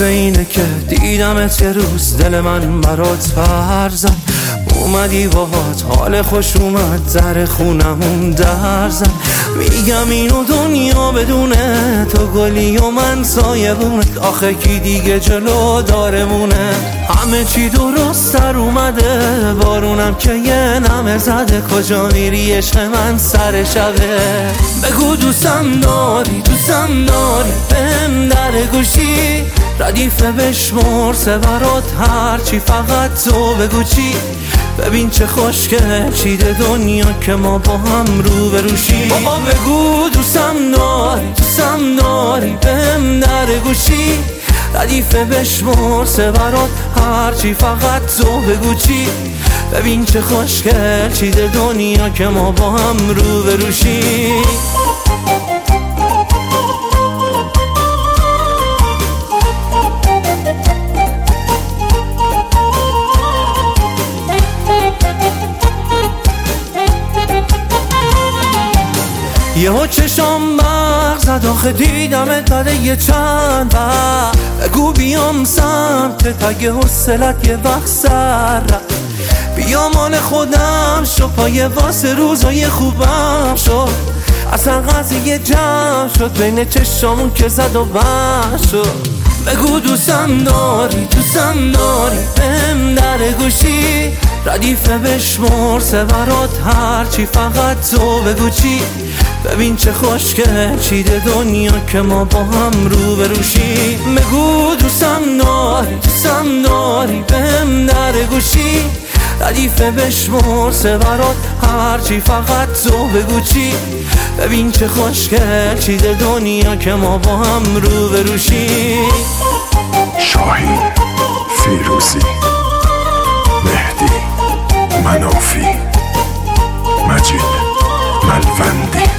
مثل اینه که دیدمت یه روز دل من برات پر زد، اومدی باهات حال خوش اومد، زر خونمون در زد. میگم اینو دنیا بدونه تو گلی و من سایه بونه، آخه کی دیگه جلو دارمونه. همه چی درست در اومده، بارونم که یه نمه زده، کجا میری عشق من سر شبه. بگو دوستم داری بهم در گوشی، ردیفه بشمر سه برات هرچی، فقط تو بگو چی. ببین چه خوشگل چیده دنیا که ما با هم رو بروشی. بابا بگو دوستم داری بهم در گوشی، ردیفه بشمر سه برات هرچی، فقط تو بگو چی. ببین چه خوشگل چیده دنیا که ما با هم رو بروشی. یهو چشام برق زد، آخه دیدمت بعد یه چند وقت. بگو بیام سمتت اگه حوصلت یه وقت سر رفت، بیا مال خودم شو، پای واسه روزای خوبم شد. اصلا قضیه جمع شد بین چشامون که زد و بند شد. بگو دوستم داری بهم در گوشی، ردیفه بشمر سه برات هرچی، فقط تو بگو چی. ببین چه خوشگل چیده دنیا که ما با هم رو بروشی. بگو دوستم داری بهم در گوشی، ردیفه بشمر سه برات هرچی، فقط تو بگو چی. ببین چه خوشگل چیده دنیا که ما با هم رو بروشی. شاهین، فیروزی، مهدی، منافی، مجید، ملوندی.